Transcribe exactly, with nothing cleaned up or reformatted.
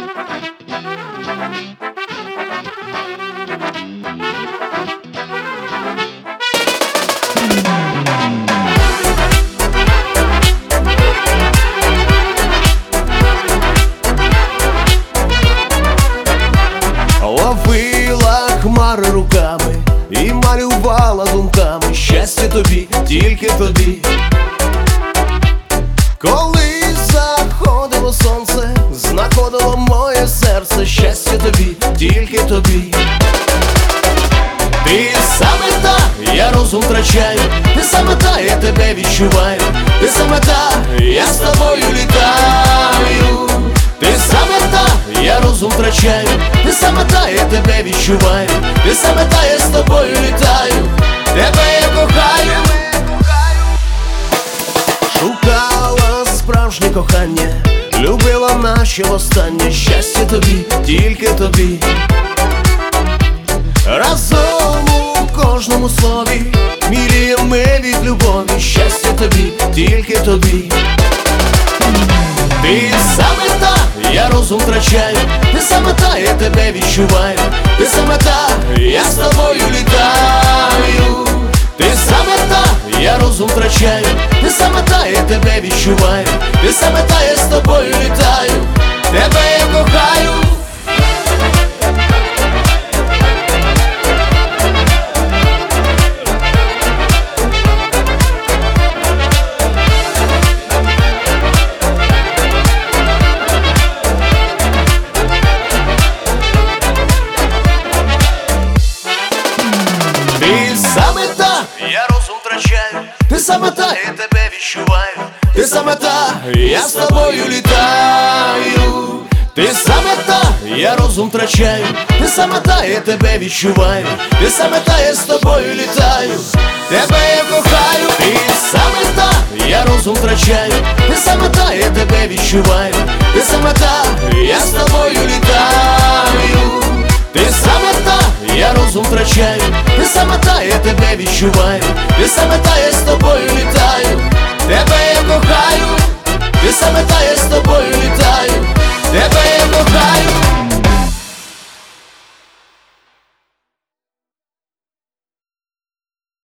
Ловила хмари руками і малювала думками щастя тобі, тільки тобі. Коли заходило сонце, знаходило моє серце щастя тобі, тільки тобі. Ти саме та, я розум втрачаю, ти саме та, я тебе відчуваю, ти саме та, я з тобою літаю. Ти саме та, я розум втрачаю, ти саме та, я тебе відчуваю, ти саме та, я з тобою літаю, тебе я кохаю. Шукала справжнє кохання, любила наче востаннє, щастя тобі, тільки тобі. Разом у кожному слові міряємо ми від любові, щастя тобі, тільки тобі. Ти саме та, я розум втрачаю, ти саме та, я тебе відчуваю, ти саме та, я з тобою літаю. Ти саме та, я розум втрачаю, ти саме та, я тебе відчуваю, ти саме та, я з тобою літаю, тебе я кохаю. Ти саме та, я розум втрачаю, ти саме та, я тебе відчуваю, ти саме та, я з тобою літаю. Ти саме та, я розум втрачаю, ти саме та, я тебе відчуваю, ти саме та, я з тобою літаю, тебе я кохаю. Ти саме та, я розум втрачаю, ти саме та, я тебе відчуваю, ти саме та, я з тобою літаю. Ти саме та, я розум втрачаю, ти саме та, я тебе відчуваю, ти саме та, я з тобою літаю, тебе я кохаю. Ти саме та, я з тобою літаю, тебе я кохаю.